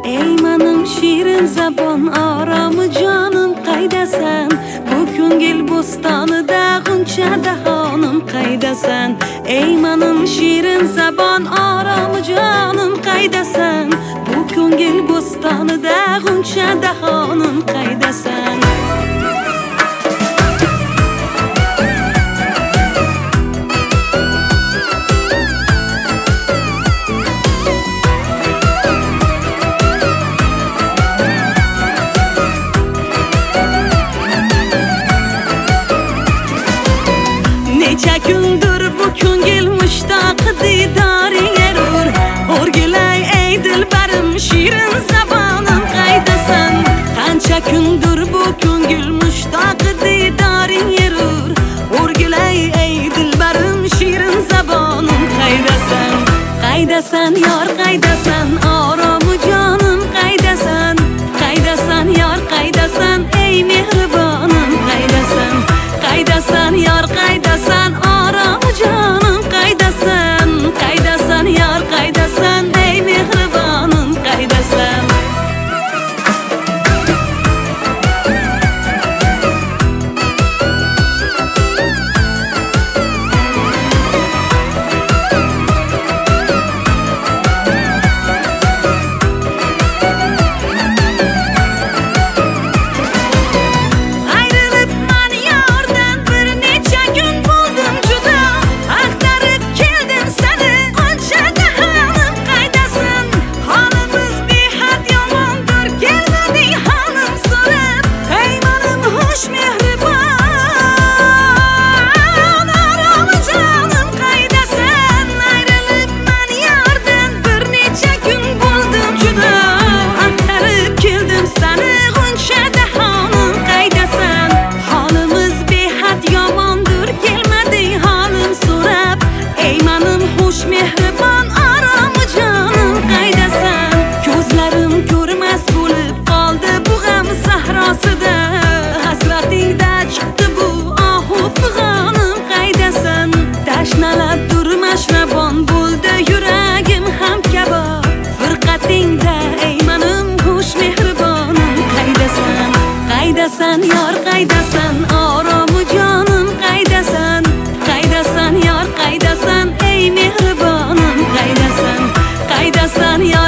Ey menim şirin zabon aramı canım qaydasan? Bu ko'ngil bo'stonida g'unchada xonim qaydasan? Ey menim şirin zabon aramı canım qaydasan? Bu ko'ngil bo'stonida g'unchada xonim qaydasan? Necha kundir bu ko'ngil mushtoq didoringga rur. O'rgilay ey dilbarim shirin zabonim qaydasan? Qancha kundir bu ko'ngil mushtoq didoringga rur. O'rgilay ey dilbarim shirin zabonim qaydasan? Qaydasan yor qaydasan? Oromi jonim qaydasan? Qaydasan yor qaydasan? Ey mehribonim qaydasan? Qaydasan yor qaydasan? Oromi jonim qaydasan? Qaydasan yor qaydasan? Ey mehribonim qaydasan? Hasratingda chiqdi bu ohu fig'onim qaydasan? Tashnalab durmashrabon bo'ldi yuragim ham kabob. Firqatingda ey menim xush mehribonim qaydasan? Qaydasan yor qaydasan? Oromi jonim qaydasan? Qaydasan yor qaydasan? Ey mehribonim qaydasan? Qaydasan yor